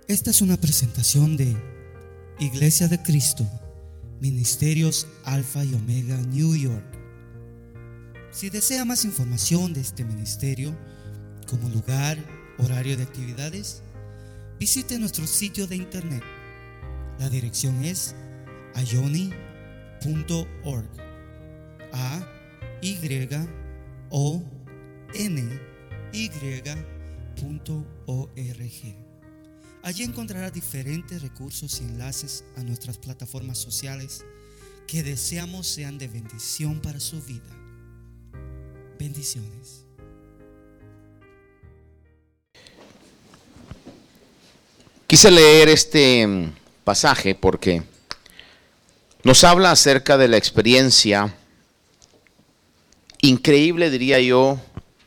Esta es una presentación de Iglesia de Cristo, Ministerios Alfa y Omega, New York. Si desea más información de este ministerio, como lugar, horario de actividades, visite nuestro sitio de internet. La dirección es ayoni.org. AYONY.org. Allí encontrará diferentes recursos y enlaces a nuestras plataformas sociales que deseamos sean de bendición para su vida. Bendiciones. Quise leer este pasaje porque nos habla acerca de la experiencia increíble, diría yo,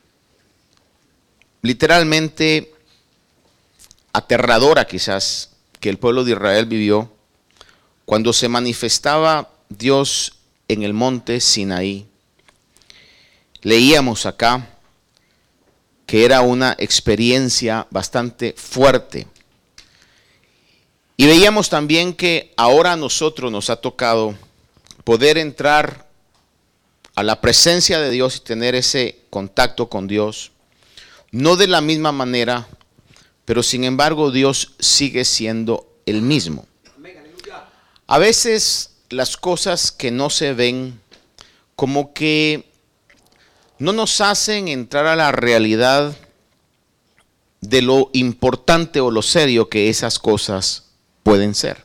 literalmente aterradora quizás, que el pueblo de Israel vivió cuando se manifestaba Dios en el monte Sinaí. Leíamos acá que era una experiencia bastante fuerte. Y veíamos también que ahora a nosotros nos ha tocado poder entrar a la presencia de Dios y tener ese contacto con Dios. No de la misma manera, pero sin embargo Dios sigue siendo el mismo. A veces las cosas que no se ven como que no nos hacen entrar a la realidad de lo importante o lo serio que esas cosas pueden ser.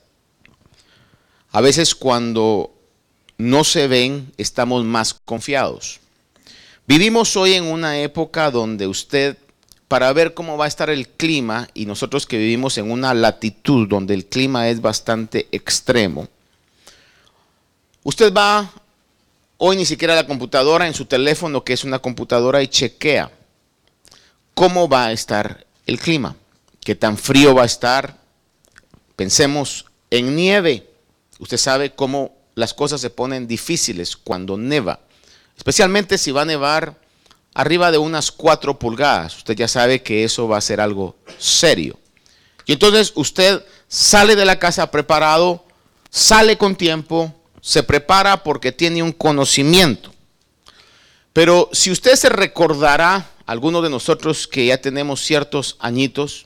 A veces cuando no se ven estamos más confiados. Vivimos hoy en una época donde usted, para ver cómo va a estar el clima, y nosotros que vivimos en una latitud donde el clima es bastante extremo, usted va hoy ni siquiera a la computadora, en su teléfono que es una computadora, y chequea cómo va a estar el clima, qué tan frío va a estar. Pensemos en nieve. Usted sabe cómo las cosas se ponen difíciles cuando neva, especialmente si va a nevar arriba de unas 4 pulgadas. Usted ya sabe que eso va a ser algo serio. Y entonces usted sale de la casa preparado, sale con tiempo, se prepara porque tiene un conocimiento. Pero si usted se recordará, algunos de nosotros que ya tenemos ciertos añitos,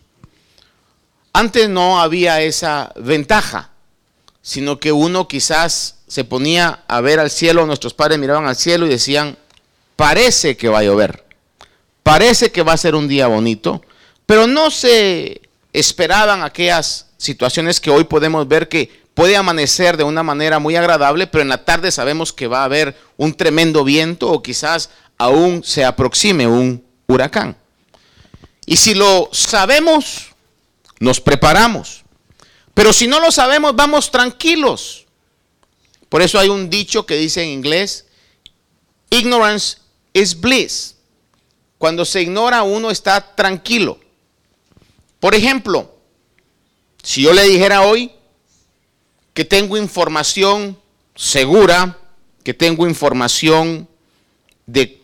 antes no había esa ventaja, sino que uno quizás se ponía a ver al cielo, nuestros padres miraban al cielo y decían: parece que va a llover, parece que va a ser un día bonito, pero no se esperaban aquellas situaciones que hoy podemos ver, que puede amanecer de una manera muy agradable, pero en la tarde sabemos que va a haber un tremendo viento o quizás aún se aproxime un huracán. Y si lo sabemos, nos preparamos, pero si no lo sabemos, vamos tranquilos. Por eso hay un dicho que dice en inglés: ignorance is bliss. Cuando se ignora, uno está tranquilo. Por ejemplo, si yo le dijera hoy que tengo información segura, que tengo información de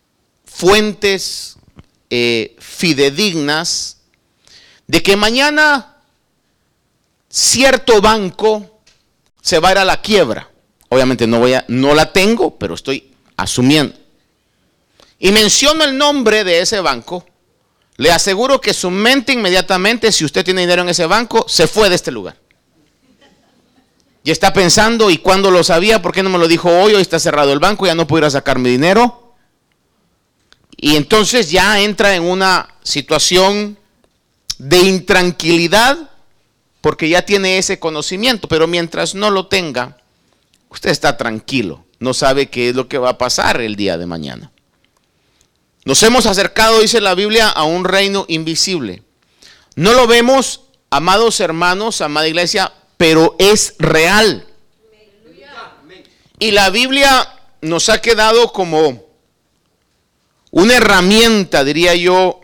fuentes fidedignas, de que mañana cierto banco se va a ir a la quiebra. Obviamente no la tengo, pero estoy asumiendo. Y menciono el nombre de ese banco, le aseguro que su mente inmediatamente, si usted tiene dinero en ese banco, se fue de este lugar. Y está pensando: ¿y cuándo lo sabía? ¿Por qué no me lo dijo hoy? Hoy está cerrado el banco, ya no puedo ir a sacar mi dinero. Y entonces ya entra en una situación de intranquilidad porque ya tiene ese conocimiento. Pero mientras no lo tenga, usted está tranquilo, no sabe qué es lo que va a pasar el día de mañana. Nos hemos acercado, dice la Biblia, a un reino invisible. No lo vemos, amados hermanos, amada iglesia, pero es real. Y la Biblia nos ha quedado como una herramienta, diría yo,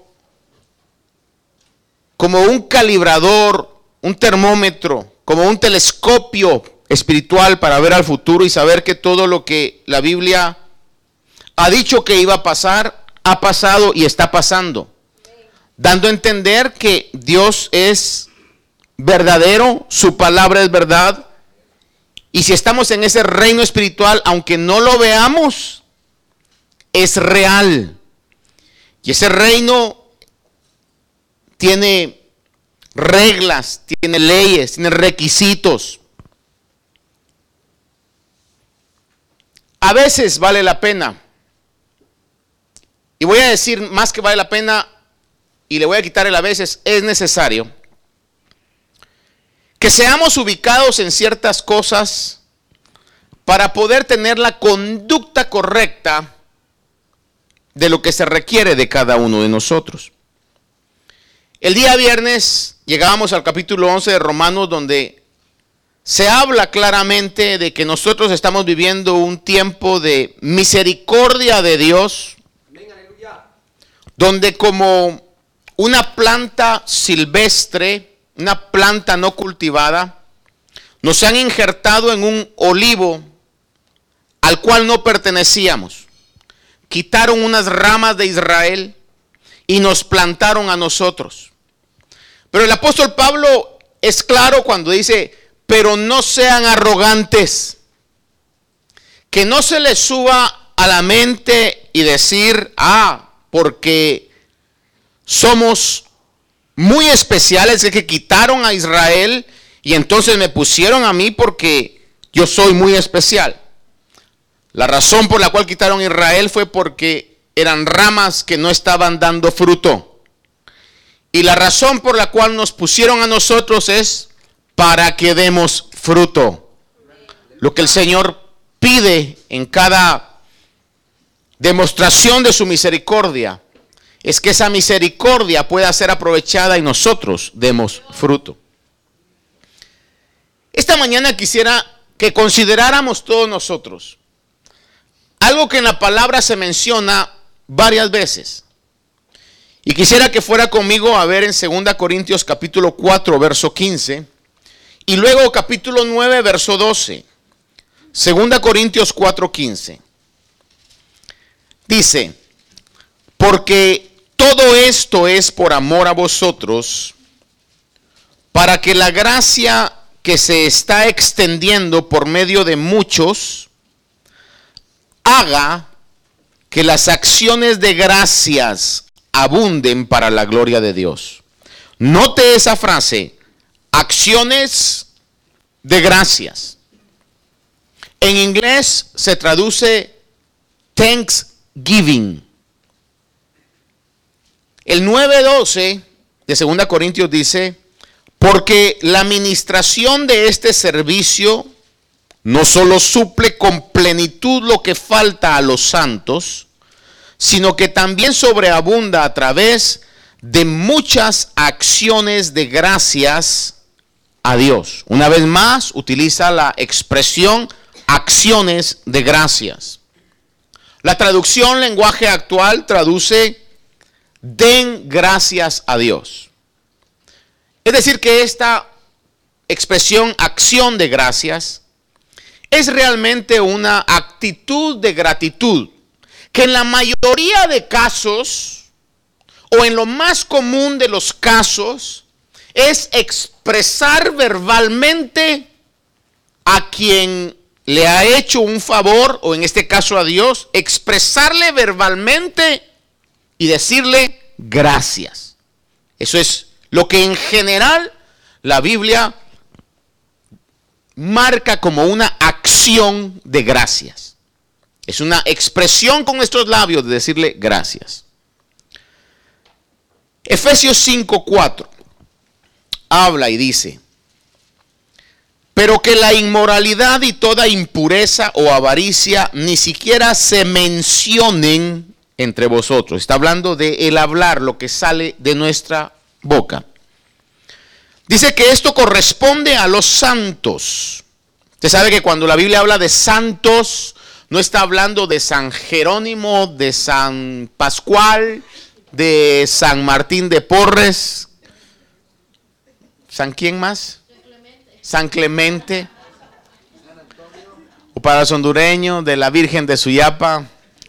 como un calibrador, un termómetro, como un telescopio espiritual para ver al futuro y saber que todo lo que la Biblia ha dicho que iba a pasar, ha pasado y está pasando. Dando a entender que Dios es verdadero, su palabra es verdad. Y si estamos en ese reino espiritual, aunque no lo veamos, es real. Y ese reino tiene reglas, tiene leyes, tiene requisitos. A veces vale la pena, y voy a decir más que vale la pena, y le voy a quitar el a veces, es necesario que seamos ubicados en ciertas cosas para poder tener la conducta correcta de lo que se requiere de cada uno de nosotros. El día viernes llegábamos al capítulo 11 de Romanos, donde se habla claramente de que nosotros estamos viviendo un tiempo de misericordia de Dios, donde como una planta silvestre, una planta no cultivada, nos han injertado en un olivo al cual no pertenecíamos. Quitaron unas ramas de Israel y nos plantaron a nosotros. Pero el apóstol Pablo es claro cuando dice: pero no sean arrogantes, que no se les suba a la mente y decir: porque somos muy especiales, es que quitaron a Israel y entonces me pusieron a mí porque yo soy muy especial. La razón por la cual quitaron a Israel fue porque eran ramas que no estaban dando fruto. Y la razón por la cual nos pusieron a nosotros es para que demos fruto. Lo que el Señor pide en cada demostración de su misericordia es que esa misericordia pueda ser aprovechada y nosotros demos fruto. Esta mañana quisiera que consideráramos todos nosotros algo que en la palabra se menciona varias veces. Y quisiera que fuera conmigo a ver en 2 Corintios capítulo 4, verso 15. Y luego capítulo 9, verso 12. 2 Corintios 4, 15. Dice: porque todo esto es por amor a vosotros, para que la gracia que se está extendiendo por medio de muchos haga que las acciones de gracias abunden para la gloria de Dios. Note esa frase: acciones de gracias. En inglés se traduce thanksgiving. El 9:12 de 2 Corintios dice: porque la administración de este servicio no solo suple con plenitud lo que falta a los santos, sino que también sobreabunda a través de muchas acciones de gracias a Dios. Una vez más, utiliza la expresión acciones de gracias. La traducción lenguaje actual traduce: den gracias a Dios. Es decir, que esta expresión acción de gracias es realmente una actitud de gratitud que en la mayoría de casos, o en lo más común de los casos, es expresar verbalmente a quien le ha hecho un favor, o en este caso a Dios, expresarle verbalmente y decirle gracias. Eso es lo que en general la Biblia marca como una acción de gracias. Es una expresión con nuestros labios de decirle gracias. Efesios 5:4 habla y dice: pero que la inmoralidad y toda impureza o avaricia ni siquiera se mencionen entre vosotros. Está hablando de el hablar, lo que sale de nuestra boca. Dice que esto corresponde a los santos. Usted sabe que cuando la Biblia habla de santos, no está hablando de San Jerónimo, de San Pascual, de San Martín de Porres. ¿San quién más? San Clemente. O para los hondureños, de la Virgen de Suyapa.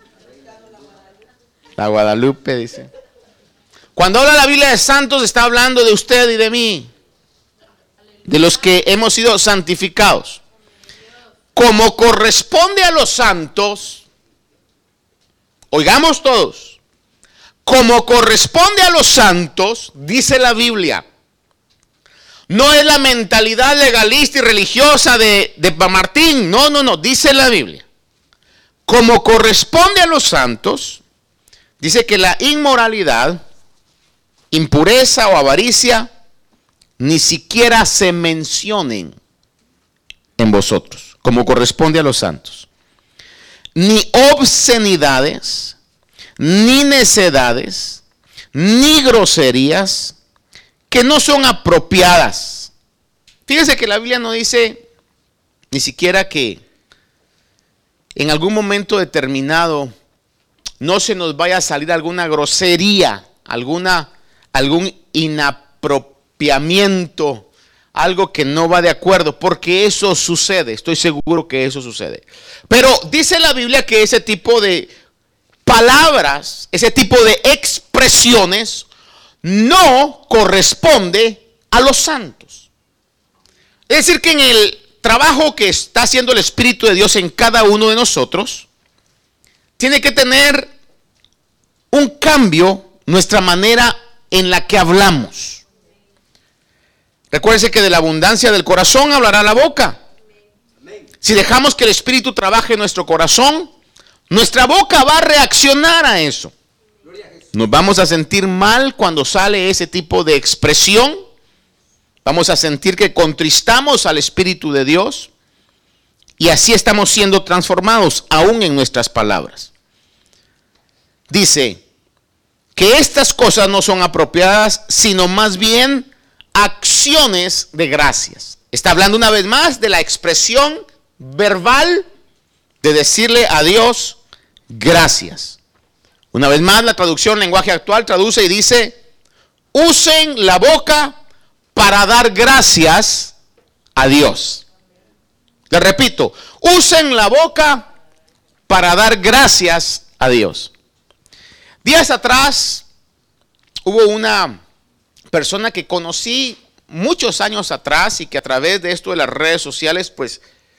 La Guadalupe, dice. Cuando habla la Biblia de santos, está hablando de usted y de mí. de los que hemos sido santificados, como corresponde a los santos, oigamos todos, como corresponde a los santos, dice la Biblia. No es la mentalidad legalista y religiosa de Martín, no, dice la Biblia. Como corresponde a los santos, dice que la inmoralidad, impureza o avaricia ni siquiera se mencionen en vosotros, como corresponde a los santos. Ni obscenidades, ni necedades, ni groserías que no son apropiadas. Fíjense que la Biblia no dice ni siquiera que en algún momento determinado no se nos vaya a salir alguna grosería, algún inapropiamiento, algo que no va de acuerdo, porque eso sucede, estoy seguro que eso sucede. Pero dice la Biblia que ese tipo de palabras, ese tipo de expresiones no corresponde a los santos. Es decir, que en el trabajo que está haciendo el Espíritu de Dios en cada uno de nosotros, tiene que tener un cambio nuestra manera en la que hablamos. Recuérdense que de la abundancia del corazón hablará la boca. Si dejamos que el Espíritu trabaje en nuestro corazón, nuestra boca va a reaccionar a eso. Nos vamos a sentir mal cuando sale ese tipo de expresión. Vamos a sentir que contristamos al Espíritu de Dios. Y así estamos siendo transformados, aún en nuestras palabras. Dice que estas cosas no son apropiadas, sino más bien acciones de gracias. Está hablando una vez más de la expresión verbal de decirle a Dios gracias. Una vez más, la traducción lenguaje actual traduce y dice: usen la boca para dar gracias a Dios. Le repito, usen la boca para dar gracias a Dios. Días atrás hubo una persona que conocí muchos años atrás y que a través de esto de las redes sociales pues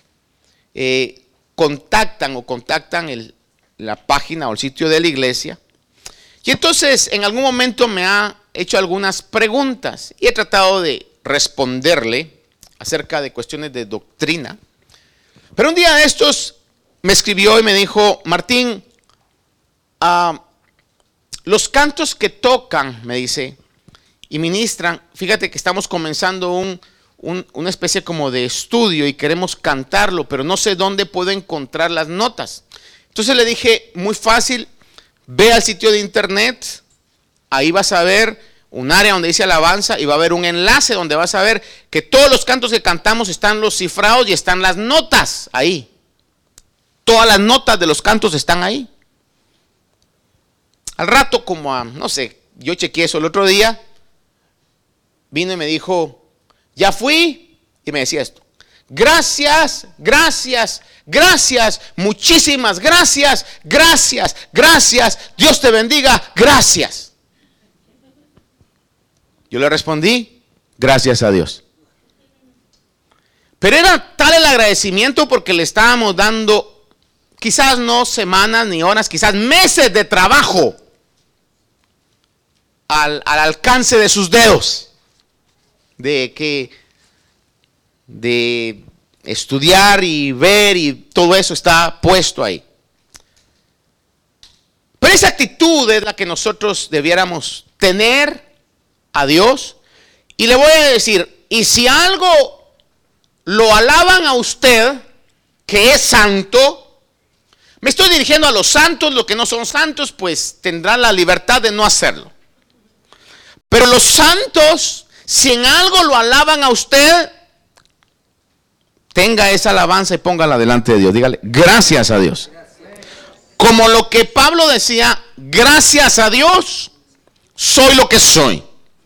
contactan la página o el sitio de la iglesia. Y entonces en algún momento me ha hecho algunas preguntas y he tratado de responderle acerca de cuestiones de doctrina. Pero un día de estos me escribió y me dijo: Martín, los cantos que tocan, me dice, y ministran, fíjate que estamos comenzando una especie como de estudio y queremos cantarlo, pero no sé dónde puedo encontrar las notas. Entonces le dije: muy fácil, ve al sitio de internet, ahí vas a ver un área donde dice alabanza y va a haber un enlace donde vas a ver que todos los cantos que cantamos están los cifrados y están las notas ahí. Todas las notas de los cantos están ahí. Al rato, no sé, yo chequeé eso el otro día, vino y me dijo: ya fui, y me decía esto: gracias, gracias, gracias, muchísimas gracias, gracias, gracias, Dios te bendiga, gracias. Yo le respondí: gracias a Dios. Pero era tal el agradecimiento porque le estábamos dando, quizás no semanas ni horas, quizás meses de trabajo al alcance de sus dedos, de estudiar y ver, y todo eso está puesto ahí. Pero esa actitud es la que nosotros debiéramos tener a Dios. Y le voy a decir, y si algo lo alaban a usted, que es santo, me estoy dirigiendo a los santos. Los que no son santos pues tendrán la libertad de no hacerlo. Pero los santos, si en algo lo alaban a usted, tenga esa alabanza y póngala delante de Dios. Dígale: gracias a Dios. Como lo que Pablo decía: gracias a Dios soy lo que soy.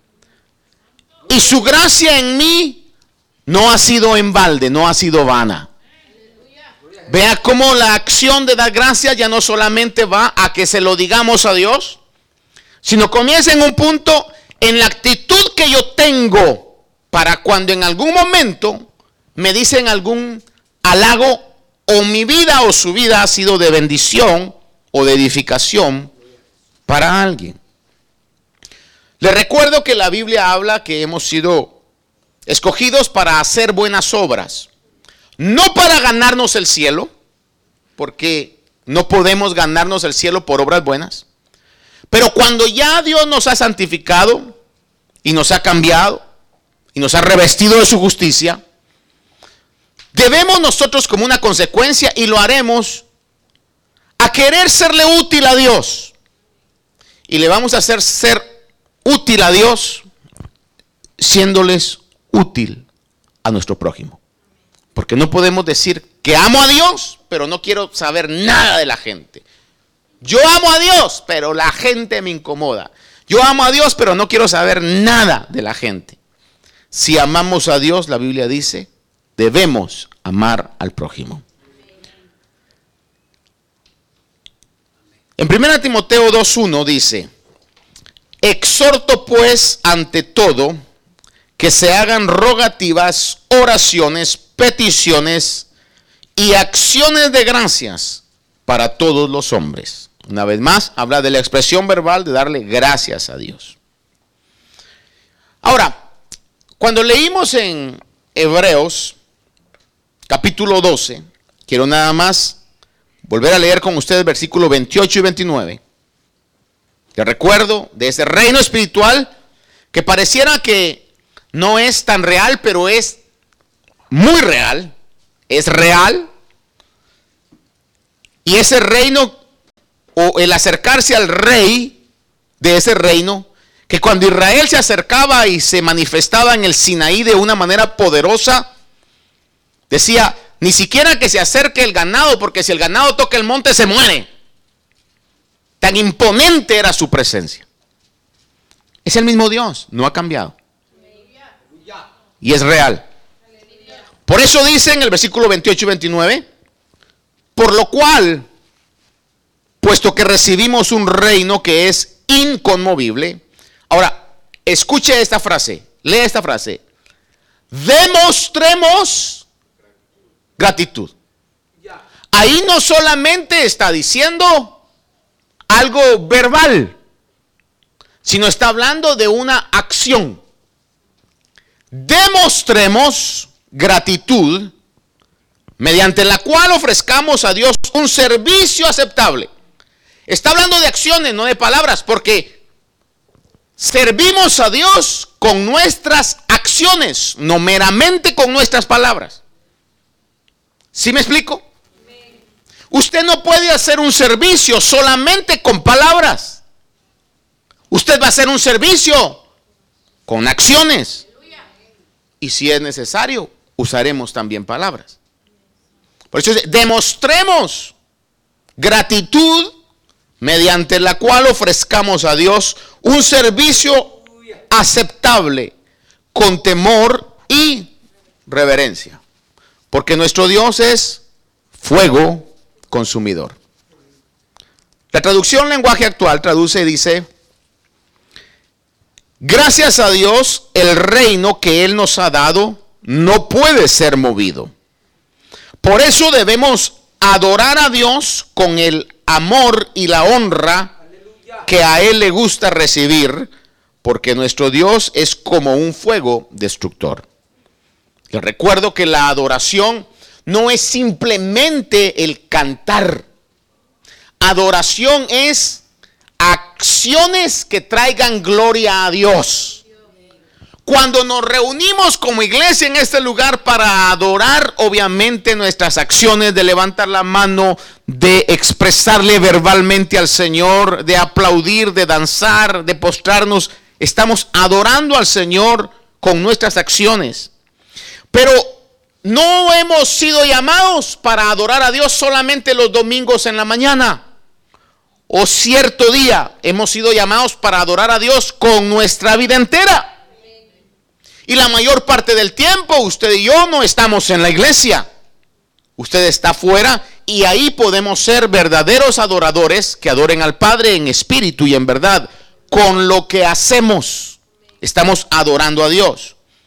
Y su gracia en mí no ha sido en balde, no ha sido vana. Vea cómo la acción de dar gracias ya no solamente va a que se lo digamos a Dios, sino comienza en un punto en la actitud que yo tengo para cuando en algún momento me dicen algún halago o mi vida o su vida ha sido de bendición o de edificación para alguien. Les recuerdo que la Biblia habla que hemos sido escogidos para hacer buenas obras, no para ganarnos el cielo, porque no podemos ganarnos el cielo por obras buenas, pero cuando ya Dios nos ha santificado y nos ha cambiado y nos ha revestido de su justicia, debemos nosotros como una consecuencia, y lo haremos, a querer serle útil a Dios. Y le vamos a hacer ser útil a Dios siéndoles útil a nuestro prójimo. Porque no podemos decir que amo a Dios, pero no quiero saber nada de la gente. Yo amo a Dios, pero la gente me incomoda. Yo amo a Dios, pero no quiero saber nada de la gente. Si amamos a Dios, la Biblia dice, debemos amar al prójimo. En 1 Timoteo 2:1 dice: exhorto pues ante todo que se hagan rogativas, oraciones, peticiones y acciones de gracias para todos los hombres. Una vez más, habla de la expresión verbal de darle gracias a Dios. Ahora, cuando leímos en Hebreos capítulo 12, quiero nada más volver a leer con ustedes versículos 28 y 29. Que recuerdo de ese reino espiritual que pareciera que no es tan real, pero es muy real. Es real. Y ese reino, o el acercarse al rey de ese reino, que cuando Israel se acercaba y se manifestaba en el Sinaí de una manera poderosa, decía, ni siquiera que se acerque el ganado, porque si el ganado toca el monte se muere. Tan imponente era su presencia. Es el mismo Dios, no ha cambiado. Y es real. Por eso dice en el versículo 28 y 29, por lo cual, puesto que recibimos un reino que es inconmovible. Ahora, escuche esta frase, lea esta frase. Demostremos gratitud. Ahí no solamente está diciendo algo verbal, sino está hablando de una acción. Demostremos gratitud mediante la cual ofrezcamos a Dios un servicio aceptable. Está hablando de acciones, no de palabras, porque servimos a Dios con nuestras acciones, no meramente con nuestras palabras. ¿Sí me explico? Usted no puede hacer un servicio solamente con palabras. Usted va a hacer un servicio con acciones. Y si es necesario, usaremos también palabras. Por eso demostremos gratitud mediante la cual ofrezcamos a Dios un servicio aceptable con temor y reverencia. Porque nuestro Dios es fuego consumidor. La traducción lenguaje actual traduce y dice: gracias a Dios, el reino que Él nos ha dado no puede ser movido. Por eso debemos adorar a Dios con el amor y la honra que a Él le gusta recibir, porque nuestro Dios es como un fuego destructor. Les recuerdo que la adoración no es simplemente el cantar. Adoración es acciones que traigan gloria a Dios. Cuando nos reunimos como iglesia en este lugar para adorar, obviamente nuestras acciones de levantar la mano, de expresarle verbalmente al Señor, de aplaudir, de danzar, de postrarnos, estamos adorando al Señor con nuestras acciones. Pero no hemos sido llamados para adorar a Dios solamente los domingos en la mañana o cierto día. Hemos sido llamados para adorar a Dios con nuestra vida entera. Y la mayor parte del tiempo usted y yo no estamos en la iglesia. Usted está afuera y ahí podemos ser verdaderos adoradores que adoren al Padre en espíritu y en verdad. Con lo que hacemos, estamos adorando a Dios.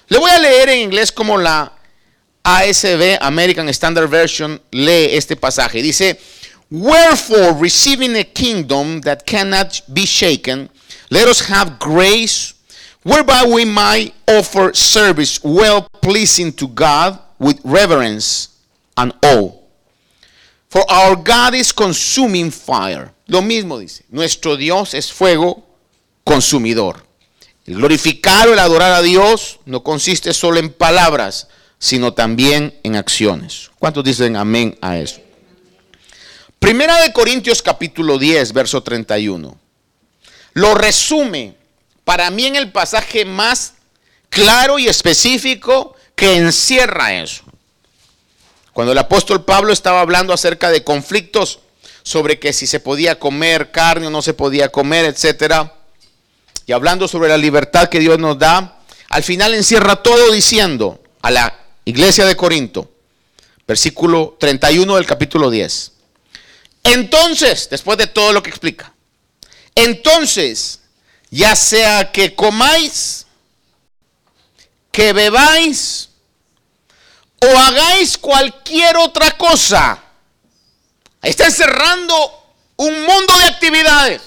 Le voy a leer en inglés como la ASV, American Standard Version, lee este pasaje. Dice: wherefore, receiving a kingdom that cannot be shaken, let us have grace, whereby we might offer service well pleasing to God with reverence and awe. For our God is consuming fire. Lo mismo dice, nuestro Dios es fuego consumidor. El glorificar o el adorar a Dios no consiste solo en palabras, sino también en acciones. ¿Cuántos dicen amén a eso? Primera de Corintios capítulo 10, verso 31. Lo resume para mí en el pasaje más claro y específico que encierra eso. Cuando el apóstol Pablo estaba hablando acerca de conflictos sobre que si se podía comer carne o no se podía comer, etcétera, y hablando sobre la libertad que Dios nos da, al final encierra todo diciendo a la iglesia de Corinto, versículo 31 del capítulo 10. Entonces, después de todo lo que explica, entonces, ya sea que comáis, que bebáis o hagáis cualquier otra cosa, está encerrando un mundo de actividades.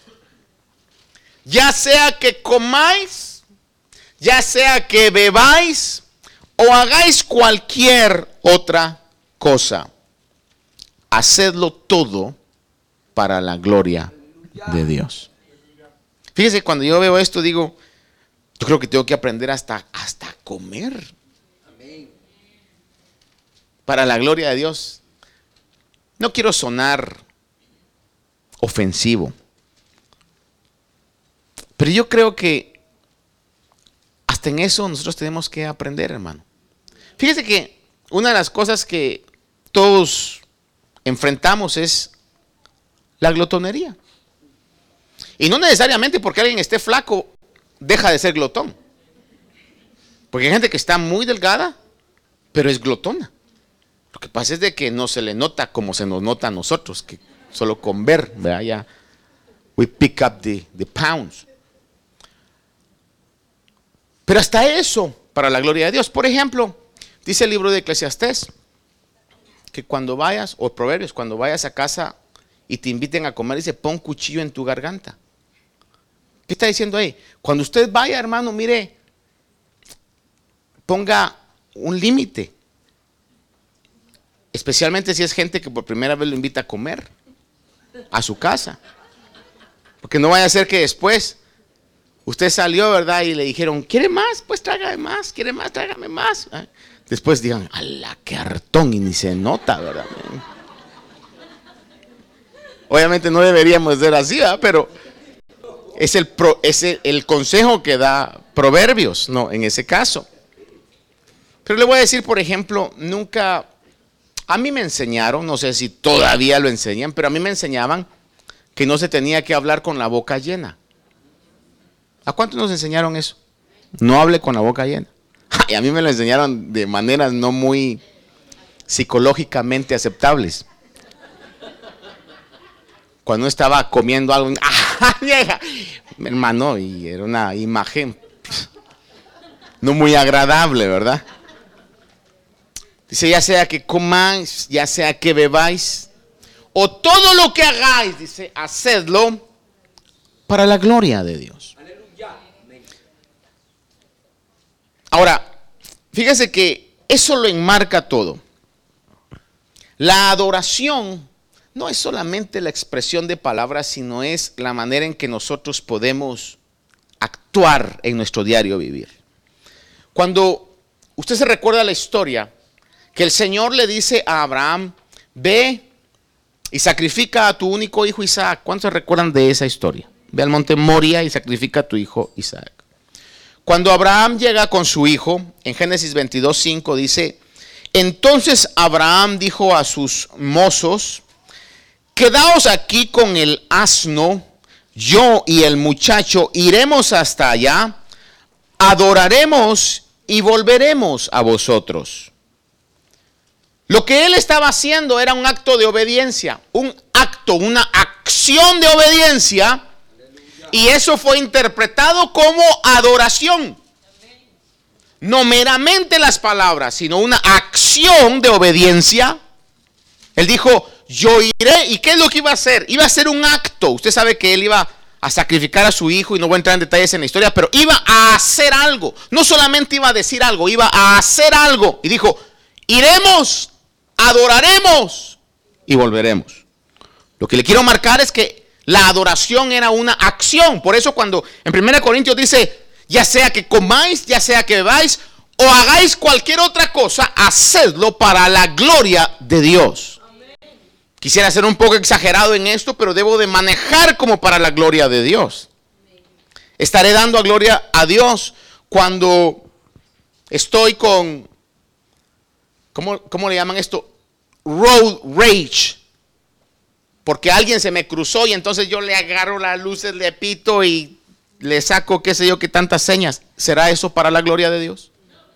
Ya sea que comáis, ya sea que bebáis o hagáis cualquier otra cosa, hacedlo todo para la gloria de Dios. Fíjese, cuando yo veo esto digo, yo creo que tengo que aprender hasta comer. Para la gloria de Dios. No quiero sonar ofensivo, pero yo creo que hasta en eso nosotros tenemos que aprender, hermano. Fíjese que una de las cosas que todos enfrentamos es la glotonería. Y no necesariamente porque alguien esté flaco deja de ser glotón. Porque hay gente que está muy delgada, pero es glotona. Lo que pasa es de que no se le nota como se nos nota a nosotros, que solo con ver, ¿verdad? Ya, we pick up the pounds. Pero hasta eso, para la gloria de Dios. Por ejemplo, dice el libro de Eclesiastés, que cuando vayas, o Proverbios, cuando vayas a casa y te inviten a comer, dice, pon cuchillo en tu garganta. ¿Qué está diciendo ahí? Cuando usted vaya, hermano, mire, ponga un límite. Especialmente si es gente que por primera vez lo invita a comer a su casa. Porque no vaya a ser que después usted salió, ¿verdad? Y le dijeron, ¿quiere más? Pues trágame más. ¿Quiere más? Trágame más. Después digan, ¡ala, qué hartón! Y ni se nota, ¿verdad? Obviamente no deberíamos ser así, ¿verdad? Pero es el consejo que da Proverbios, no, en ese caso. Pero le voy a decir, por ejemplo, nunca, a mí me enseñaron, no sé si todavía lo enseñan, pero a mí me enseñaban que no se tenía que hablar con la boca llena. ¿A cuántos nos enseñaron eso? No hable con la boca llena. Y a mí me lo enseñaron de maneras no muy psicológicamente aceptables. Cuando estaba comiendo algo, ¡ah, vieja! Hermano, y era una imagen no muy agradable, ¿verdad? Dice, ya sea que comáis, ya sea que bebáis, o todo lo que hagáis, dice, hacedlo para la gloria de Dios. Ahora, fíjese que eso lo enmarca todo. La adoración no es solamente la expresión de palabras, sino es la manera en que nosotros podemos actuar en nuestro diario vivir. Cuando usted se recuerda la historia, que el Señor le dice a Abraham, ve y sacrifica a tu único hijo Isaac. ¿Cuántos se recuerdan de esa historia? Ve al monte Moria y sacrifica a tu hijo Isaac. Cuando Abraham llega con su hijo, en Génesis 22:5 dice, entonces Abraham dijo a sus mozos, quedaos aquí con el asno, yo y el muchacho iremos hasta allá, adoraremos y volveremos a vosotros. Lo que él estaba haciendo era un acto de obediencia, una acción de obediencia, y eso fue interpretado como adoración. no meramente las palabras, sino una acción de obediencia. Él dijo, yo iré. ¿Y qué es lo que iba a hacer? Iba a hacer un acto. Usted sabe que él iba a sacrificar a su hijo, y no voy a entrar en detalles en la historia, pero iba a hacer algo. No solamente iba a decir algo, iba a hacer algo. Y dijo, iremos, adoraremos y volveremos. Lo que le quiero marcar es que la adoración era una acción. Por eso cuando en 1 Corintios dice, ya sea que comáis, ya sea que bebáis o hagáis cualquier otra cosa, hacedlo para la gloria de Dios. Quisiera ser un poco exagerado en esto, pero debo de manejar como para la gloria de Dios. Estaré dando a gloria a Dios cuando estoy con, ¿cómo le llaman esto? Road rage. Porque alguien se me cruzó y entonces yo le agarro las luces, le pito y le saco qué sé yo qué tantas señas. ¿Será eso para la gloria de Dios?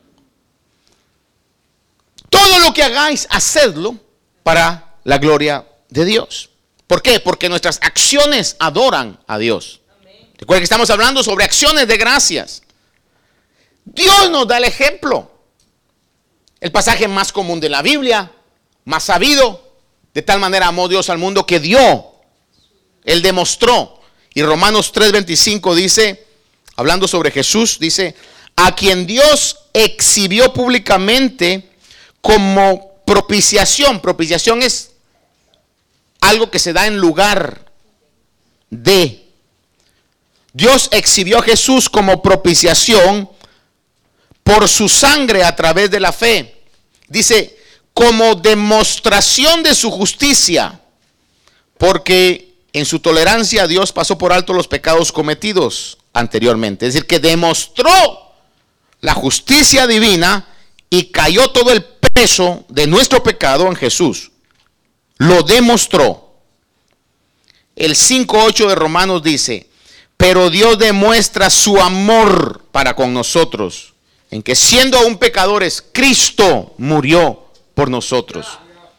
Todo lo que hagáis, hacedlo para la gloria de Dios. ¿Por qué? Porque nuestras acciones adoran a Dios. Recuerden que estamos hablando sobre acciones de gracias. Dios nos da el ejemplo. El pasaje más común de la Biblia, más sabido. De tal manera amó Dios al mundo que dio. Él demostró. Y Romanos 3:25 dice, hablando sobre Jesús, dice, a quien Dios exhibió públicamente como propiciación. Propiciación es algo que se da en lugar de. Dios exhibió a Jesús como propiciación por su sangre a través de la fe. Dice, como demostración de su justicia, porque en su tolerancia Dios pasó por alto los pecados cometidos anteriormente. Es decir, que demostró la justicia divina y cayó todo el peso de nuestro pecado en Jesús. Lo demostró. El 5:8 de Romanos dice, pero Dios demuestra su amor para con nosotros, en que siendo aún pecadores, Cristo murió por nosotros.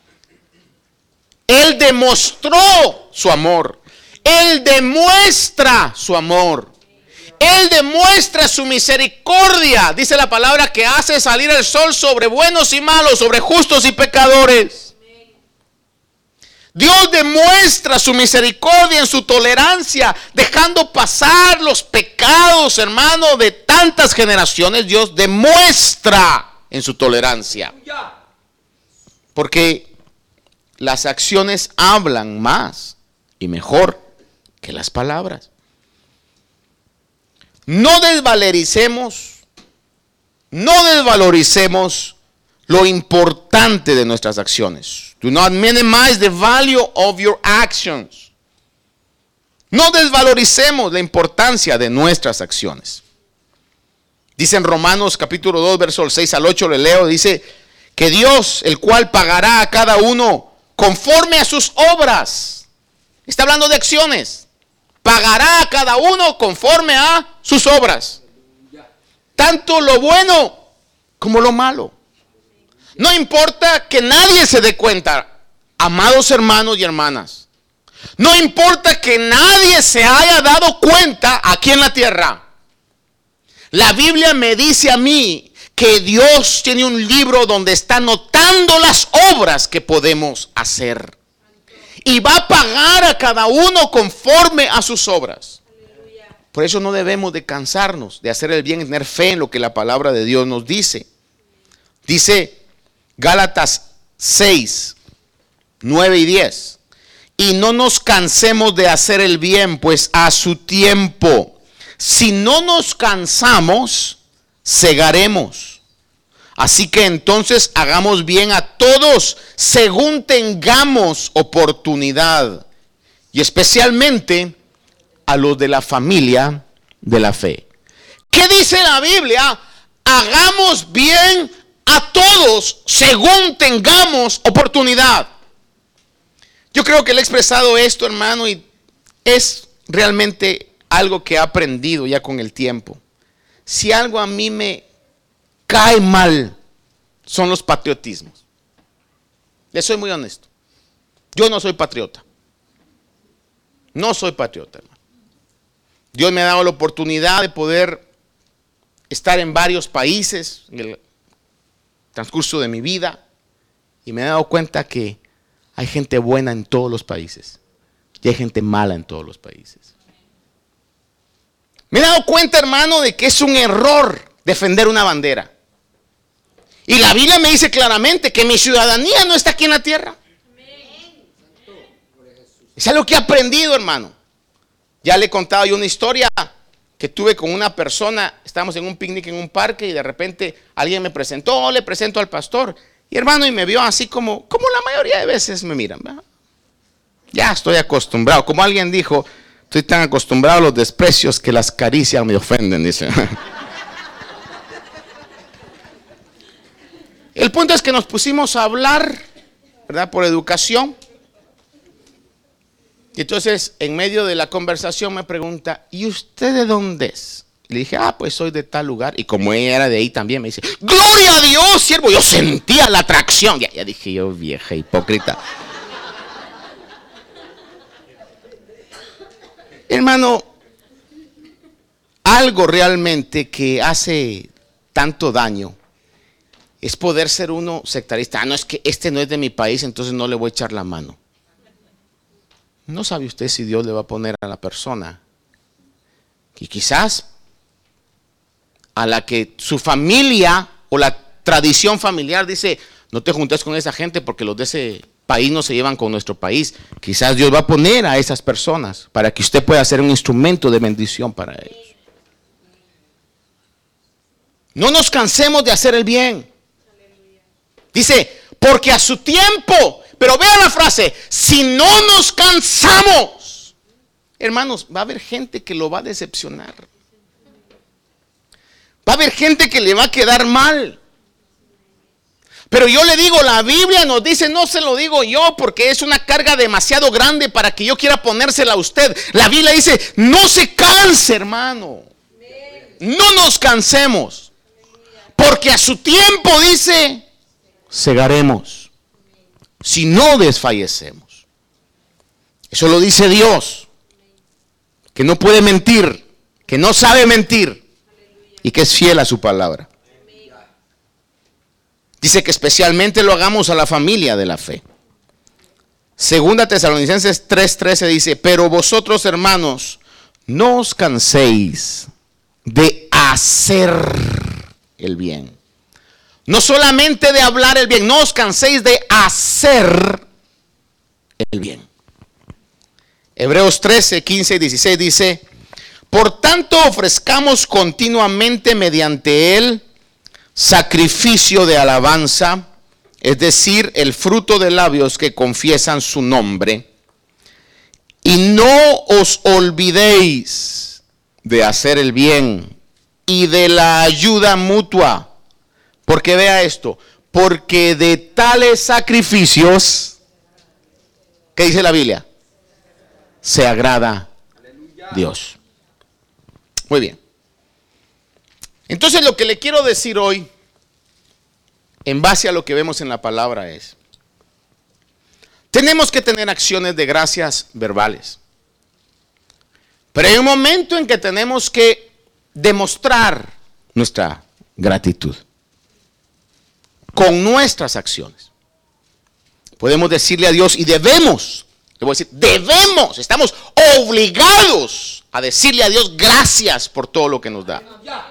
Él demostró su amor. Él demuestra su amor. Él demuestra su misericordia. Dice la palabra que hace salir el sol sobre buenos y malos, sobre justos y pecadores. Dios demuestra su misericordia en su tolerancia, dejando pasar los pecados, hermano, de tantas generaciones. Dios demuestra en su tolerancia. Porque las acciones hablan más y mejor que las palabras. No desvaloricemos lo importante de nuestras acciones. Do not minimize the value of your actions. No desvaloricemos la importancia de nuestras acciones. Dice en Romanos capítulo 2, versos 6 al 8, le leo, dice que Dios, el cual pagará a cada uno conforme a sus obras. Está hablando de acciones. Pagará a cada uno conforme a sus obras. Tanto lo bueno como lo malo. No importa que nadie se dé cuenta, amados hermanos y hermanas. No importa que nadie se haya dado cuenta aquí en la tierra. La Biblia me dice a mí que Dios tiene un libro donde está anotando las obras que podemos hacer. Y va a pagar a cada uno conforme a sus obras. Por eso no debemos de cansarnos de hacer el bien y tener fe en lo que la palabra de Dios nos dice. Dice Gálatas 6, 9 y 10. Y no nos cansemos de hacer el bien, pues a su tiempo, si no nos cansamos, segaremos. Así que entonces hagamos bien a todos según tengamos oportunidad, y especialmente a los de la familia de la fe. ¿Qué dice la Biblia? Hagamos bien a todos según tengamos oportunidad. Yo creo que le he expresado esto, hermano, y es realmente algo que he aprendido ya con el tiempo. Si algo a mí me cae mal, son los patriotismos. Les soy muy honesto. Yo no soy patriota. No soy patriota, hermano. Dios me ha dado la oportunidad de poder estar en varios países en el transcurso de mi vida y me he dado cuenta que hay gente buena en todos los países y hay gente mala en todos los países. Me he dado cuenta, hermano, de que es un error defender una bandera. Y la Biblia me dice claramente que mi ciudadanía no está aquí en la tierra. Es algo que he aprendido, hermano. Ya le he contado yo una historia que tuve con una persona. Estábamos en un picnic en un parque y de repente alguien me presentó, le presento al pastor. Y hermano, y me vio así como la mayoría de veces me miran, ¿verdad? Ya estoy acostumbrado. Como alguien dijo, estoy tan acostumbrado a los desprecios que las caricias me ofenden, dice. El punto es que nos pusimos a hablar, ¿verdad? Por educación. Y entonces, en medio de la conversación me pregunta, ¿y usted de dónde es? Le dije, pues soy de tal lugar. Y como ella era de ahí también, me dice, ¡gloria a Dios, siervo! Yo sentía la atracción. Ya dije yo, vieja hipócrita. Hermano, algo realmente que hace tanto daño es poder ser uno sectarista. No, es que este no es de mi país, entonces no le voy a echar la mano. No sabe usted si Dios le va a poner a la persona y quizás a la que su familia o la tradición familiar dice, no te juntes con esa gente porque los de ese país no se llevan con nuestro país. Quizás Dios va a poner a esas personas para que usted pueda ser un instrumento de bendición para ellos. No nos cansemos de hacer el bien. Dice, porque a su tiempo, pero vea la frase, si no nos cansamos, hermanos, va a haber gente que lo va a decepcionar. Va a haber gente que le va a quedar mal. Pero yo le digo, la Biblia nos dice, no se lo digo yo porque es una carga demasiado grande para que yo quiera ponérsela a usted. La Biblia dice, no se canse, hermano. No nos cansemos. Porque a su tiempo, dice, segaremos. Si no desfallecemos. Eso lo dice Dios. Que no puede mentir. Que no sabe mentir. Y que es fiel a su palabra. Dice que especialmente lo hagamos a la familia de la fe. Segunda Tesalonicenses 3:13 dice, pero vosotros, hermanos, no os canséis de hacer el bien. No solamente de hablar el bien, no os canséis de hacer el bien. Hebreos 13:15 y 16 dice, por tanto ofrezcamos continuamente mediante él sacrificio de alabanza, es decir, el fruto de labios que confiesan su nombre. Y no os olvidéis de hacer el bien y de la ayuda mutua. Porque vea esto, porque de tales sacrificios, ¿qué dice la Biblia? Se agrada Dios. Muy bien. Entonces lo que le quiero decir hoy, en base a lo que vemos en la palabra es, tenemos que tener acciones de gracias verbales. Pero hay un momento en que tenemos que demostrar nuestra gratitud con nuestras acciones. Podemos decirle a Dios y debemos, le voy a decir, debemos, estamos obligados a decirle a Dios gracias por todo lo que nos da.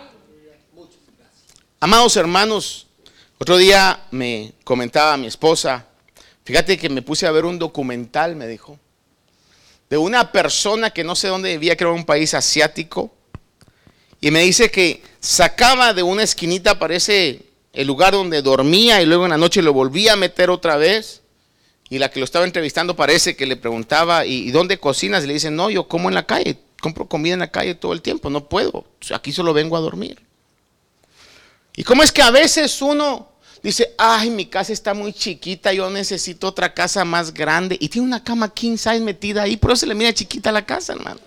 Amados hermanos, otro día me comentaba mi esposa, fíjate que me puse a ver un documental, me dijo, de una persona que no sé dónde vivía, creo en un país asiático, y me dice que sacaba de una esquinita, parece el lugar donde dormía, y luego en la noche lo volvía a meter otra vez, y la que lo estaba entrevistando parece que le preguntaba, ¿y dónde cocinas? Y le dice, no, yo como en la calle, compro comida en la calle todo el tiempo, no puedo, aquí solo vengo a dormir. ¿Y cómo es que a veces uno dice, ay, mi casa está muy chiquita, yo necesito otra casa más grande? Y tiene una cama king size metida ahí, por eso se le mira chiquita la casa, hermano.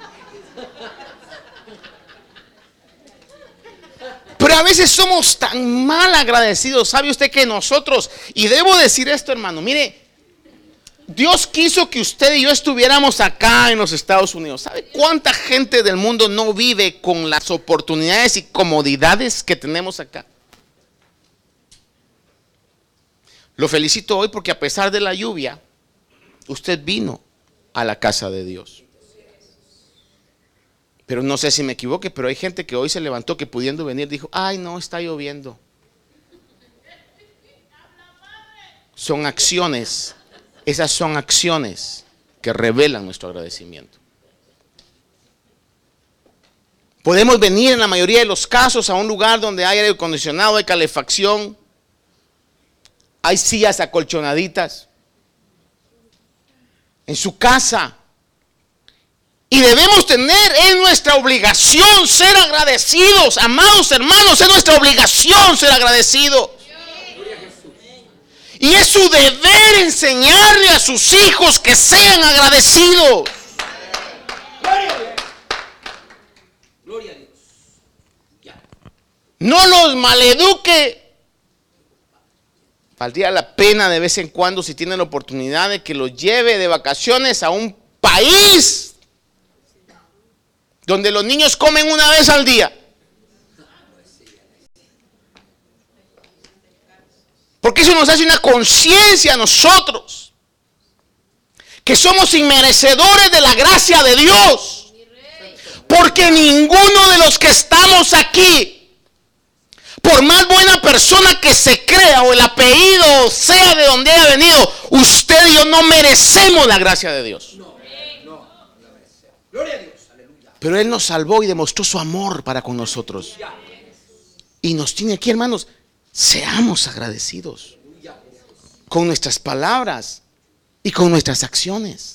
Pero a veces somos tan mal agradecidos. ¿Sabe usted que nosotros, y debo decir esto, hermano, mire, Dios quiso que usted y yo estuviéramos acá en los Estados Unidos. ¿Sabe cuánta gente del mundo no vive con las oportunidades y comodidades que tenemos acá? Lo felicito hoy porque a pesar de la lluvia, usted vino a la casa de Dios. Pero no sé si me equivoque, pero hay gente que hoy se levantó que pudiendo venir dijo, ay no, está lloviendo. Son acciones, esas son acciones que revelan nuestro agradecimiento. Podemos venir en la mayoría de los casos a un lugar donde hay aire acondicionado, hay calefacción, hay sillas acolchonaditas en su casa. Y debemos tener, es nuestra obligación ser agradecidos, amados hermanos, es nuestra obligación ser agradecidos. Y es su deber enseñarle a sus hijos que sean agradecidos. Gloria a Dios. No los maleduque. Valdría la pena de vez en cuando, si tiene la oportunidad, de que los lleve de vacaciones a un país donde los niños comen una vez al día. Porque eso nos hace una conciencia a nosotros, que somos inmerecedores de la gracia de Dios. Porque ninguno de los que estamos aquí, por más buena persona que se crea o el apellido sea de donde haya venido, usted y yo no merecemos la gracia de Dios. No la merecemos. Gloria a Dios, aleluya. Pero Él nos salvó y demostró su amor para con nosotros. Y nos tiene aquí, hermanos, seamos agradecidos con nuestras palabras y con nuestras acciones.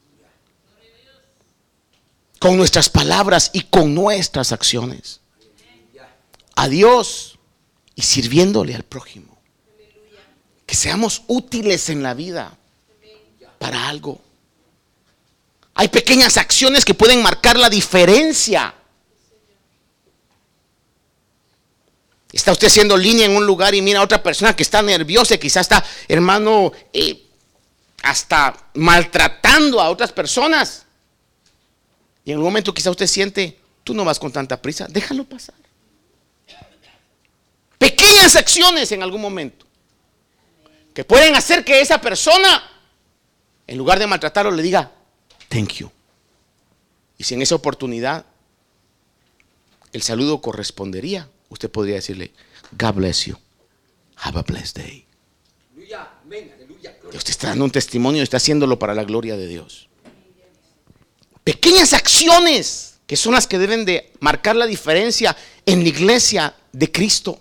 Con nuestras palabras y con nuestras acciones. A Dios y sirviéndole al prójimo. Que seamos útiles en la vida para algo. Hay pequeñas acciones que pueden marcar la diferencia. Está usted haciendo línea en un lugar y mira a otra persona que está nerviosa, quizás está, hermano, hasta maltratando a otras personas. Y en un momento quizás usted siente, tú no vas con tanta prisa, déjalo pasar. Pequeñas acciones en algún momento que pueden hacer que esa persona, en lugar de maltratarlo, le diga, thank you. Y si en esa oportunidad el saludo correspondería, usted podría decirle, God bless you, have a blessed day. Aleluya, amén, aleluya. Y usted está dando un testimonio, está haciéndolo para la gloria de Dios. Pequeñas acciones que son las que deben de marcar la diferencia en la iglesia de Cristo.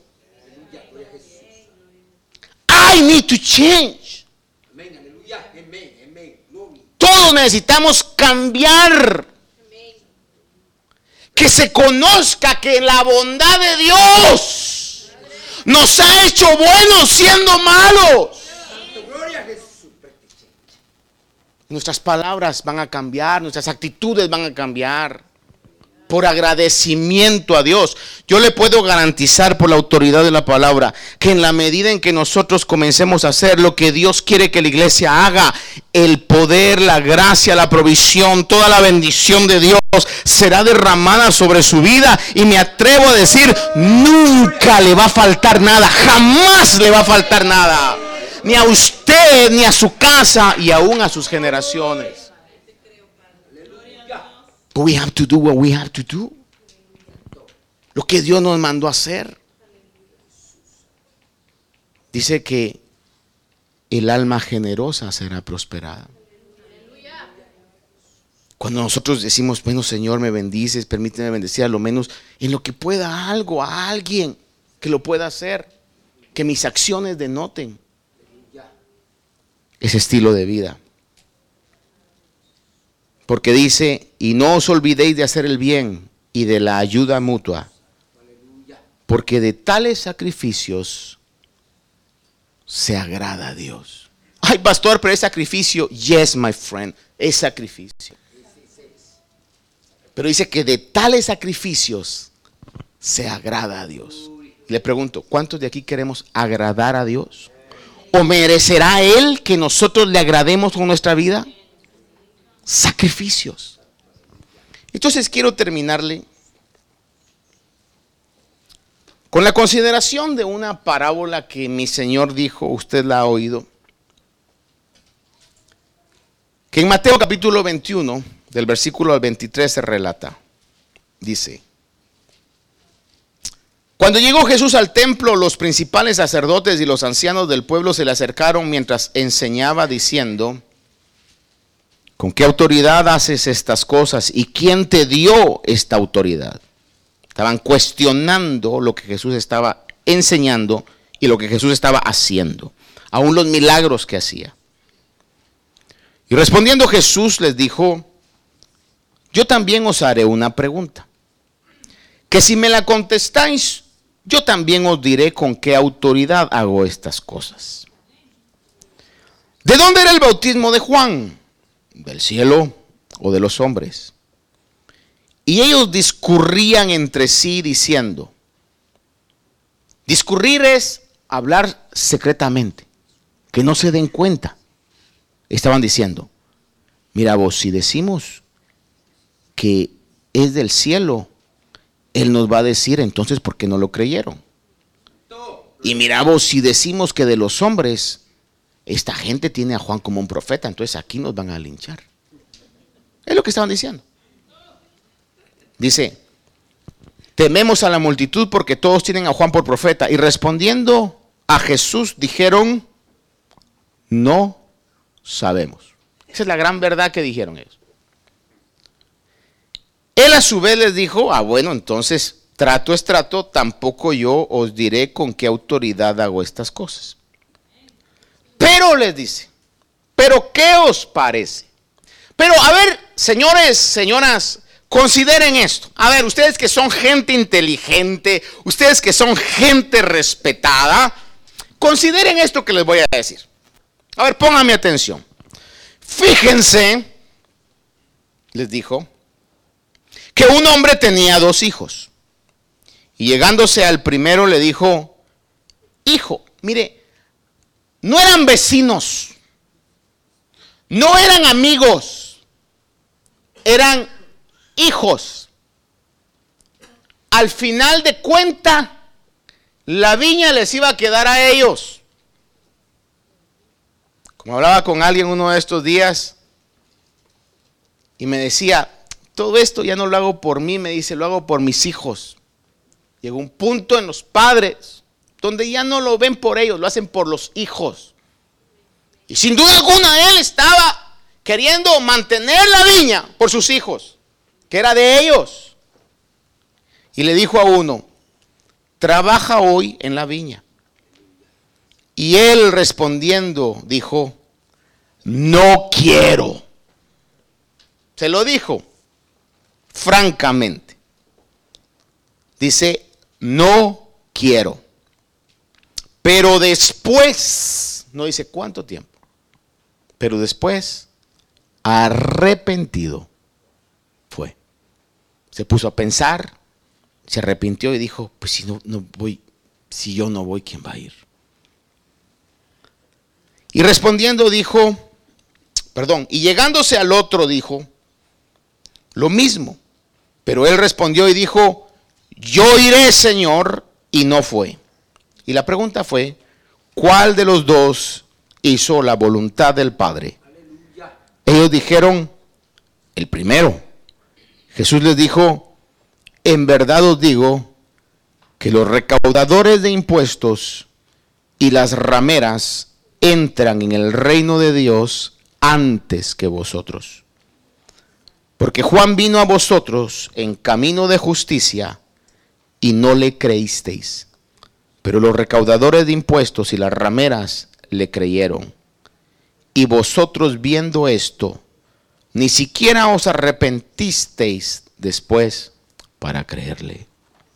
I need to change. Amén, aleluya, amén, amén. Gloria. Todos necesitamos cambiar. Que se conozca que la bondad de Dios nos ha hecho buenos siendo malos. Gloria a Jesús. Nuestras palabras van a cambiar, nuestras actitudes van a cambiar por agradecimiento a Dios. Yo le puedo garantizar por la autoridad de la palabra que en la medida en que nosotros comencemos a hacer lo que Dios quiere que la iglesia haga, el poder, la gracia, la provisión, toda la bendición de Dios será derramada sobre su vida. Y me atrevo a decir, nunca le va a faltar nada, jamás le va a faltar nada. Ni a usted, ni a su casa, y aún a sus generaciones. But we have to do what we have to do. Lo que Dios nos mandó a hacer. Dice que el alma generosa será prosperada. Cuando nosotros decimos, bueno, Señor, me bendices, permíteme bendecir a lo menos en lo que pueda algo, a alguien que lo pueda hacer, que mis acciones denoten ese estilo de vida. Porque dice, y no os olvidéis de hacer el bien y de la ayuda mutua, porque de tales sacrificios se agrada a Dios. Ay, pastor, pero es sacrificio. Yes, my friend, es sacrificio. Pero dice que de tales sacrificios se agrada a Dios. Le pregunto, ¿cuántos de aquí queremos agradar a Dios? ¿O merecerá Él que nosotros le agrademos con nuestra vida? Sacrificios. Entonces quiero terminarle con la consideración de una parábola que mi Señor dijo, usted la ha oído, que en Mateo capítulo 21, del versículo al 23 se relata. Dice: cuando llegó Jesús al templo, los principales sacerdotes y los ancianos del pueblo se le acercaron mientras enseñaba, diciendo: ¿con qué autoridad haces estas cosas? ¿Y quién te dio esta autoridad? Estaban cuestionando lo que Jesús estaba enseñando y lo que Jesús estaba haciendo, aún los milagros que hacía. Y respondiendo Jesús les dijo: yo también os haré una pregunta, que si me la contestáis, yo también os diré con qué autoridad hago estas cosas. ¿De dónde era el bautismo de Juan? ¿Del cielo o de los hombres? Y ellos discurrían entre sí diciendo. Discurrir es hablar secretamente, que no se den cuenta. Estaban diciendo: mira vos, si decimos que es del cielo, Él nos va a decir entonces por qué no lo creyeron. Y mira vos, si decimos que de los hombres, esta gente tiene a Juan como un profeta, entonces aquí nos van a linchar. Es lo que estaban diciendo. Dice: tememos a la multitud porque todos tienen a Juan por profeta. Y respondiendo a Jesús dijeron: no sabemos. Esa es la gran verdad que dijeron ellos. Él a su vez les dijo: bueno, entonces trato es trato, tampoco yo os diré con qué autoridad hago estas cosas. Pero les dice: ¿pero qué os parece? Pero a ver, señores, señoras, consideren esto. A ver, ustedes que son gente inteligente, ustedes que son gente respetada, consideren esto que les voy a decir. A ver, pónganme atención. Fíjense, les dijo, que un hombre tenía 2 hijos. Y llegándose al primero le dijo: hijo, mire, no eran vecinos, no eran amigos, eran hijos. Al final de cuenta, la viña les iba a quedar a ellos. Como hablaba con alguien uno de estos días y me decía: todo esto ya no lo hago por mí, me dice, lo hago por mis hijos. Llegó un punto en los padres donde ya no lo ven por ellos, lo hacen por los hijos. Y sin duda alguna él estaba queriendo mantener la viña por sus hijos, que era de ellos. Y le dijo a uno: trabaja hoy en la viña. Y él respondiendo dijo: no quiero. Se lo dijo francamente. Dice: no quiero. Pero después, no dice cuánto tiempo, pero después, arrepentido fue. Se puso a pensar, se arrepintió y dijo: pues si no voy, si yo no voy, ¿quién va a ir? Y respondiendo dijo, y llegándose al otro dijo lo mismo. Pero él respondió y dijo: yo iré, Señor, y no fue. Y la pregunta fue: ¿cuál de los dos hizo la voluntad del Padre? Aleluya. Ellos dijeron: el primero. Jesús les dijo: en verdad os digo que los recaudadores de impuestos y las rameras entran en el reino de Dios antes que vosotros. Porque Juan vino a vosotros en camino de justicia y no le creísteis, pero los recaudadores de impuestos y las rameras le creyeron. Y vosotros, viendo esto, ni siquiera os arrepentisteis después para creerle.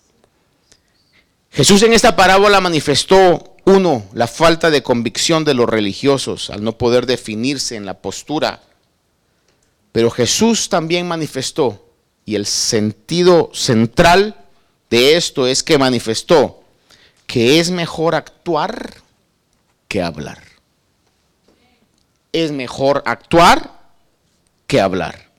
Jesús en esta parábola manifestó, uno, la falta de convicción de los religiosos al no poder definirse en la postura. Pero Jesús también manifestó, y el sentido central de esto es que manifestó que es mejor actuar que hablar. es mejor actuar que hablar.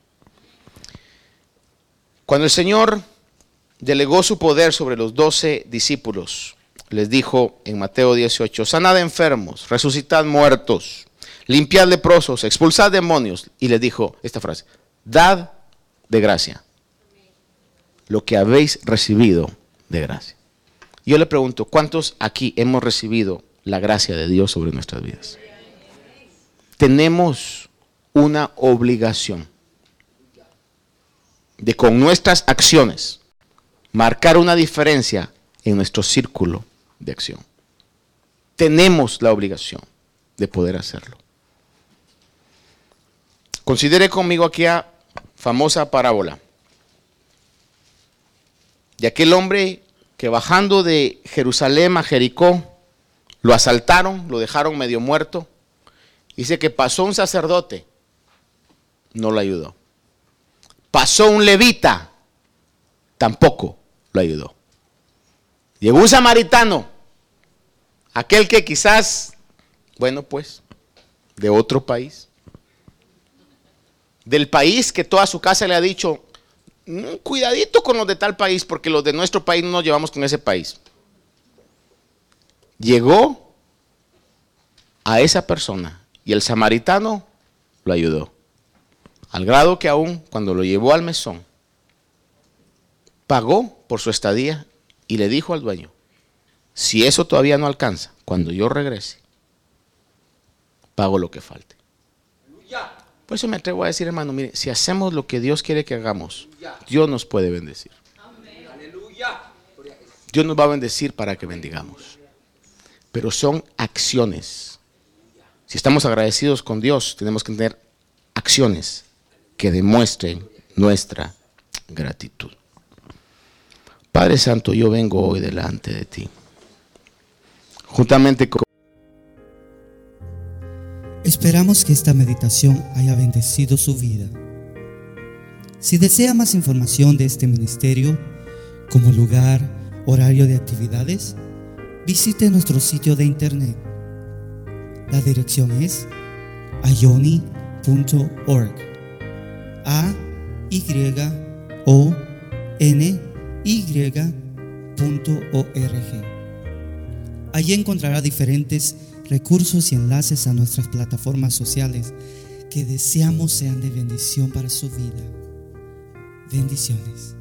Cuando el Señor delegó su poder sobre los 12 discípulos, les dijo en Mateo 18: sanad enfermos, resucitad muertos, limpiad leprosos, expulsad demonios. Y les dijo esta frase: dad de gracia lo que habéis recibido de gracia. Yo le pregunto, ¿cuántos aquí hemos recibido la gracia de Dios sobre nuestras vidas? Tenemos una obligación de, con nuestras acciones, marcar una diferencia en nuestro círculo de acción. Tenemos la obligación de poder hacerlo. Considere conmigo aquella famosa parábola de aquel hombre que, bajando de Jerusalén a Jericó, lo asaltaron, lo dejaron medio muerto. Dice que pasó un sacerdote, no lo ayudó. Pasó un levita, tampoco lo ayudó. Llegó un samaritano, aquel que quizás, bueno pues, de otro país, del país que toda su casa le ha dicho: cuidadito con los de tal país, porque los de nuestro país no nos llevamos con ese país. Llegó a esa persona y el samaritano lo ayudó, al grado que aún cuando lo llevó al mesón, pagó por su estadía y le dijo al dueño: si eso todavía no alcanza, cuando yo regrese, pago lo que falte. Por eso me atrevo a decir, hermano, mire, si hacemos lo que Dios quiere que hagamos, Dios nos puede bendecir. Dios nos va a bendecir para que bendigamos. Pero son acciones. Si estamos agradecidos con Dios, tenemos que tener acciones que demuestren nuestra gratitud. Padre Santo, yo vengo hoy delante de ti, juntamente con... Esperamos que esta meditación haya bendecido su vida. Si desea más información de este ministerio, como lugar, horario de actividades, visite nuestro sitio de internet. La dirección es ayoni.org. ayony.org. Allí encontrará diferentes recursos y enlaces a nuestras plataformas sociales que deseamos sean de bendición para su vida. Bendiciones.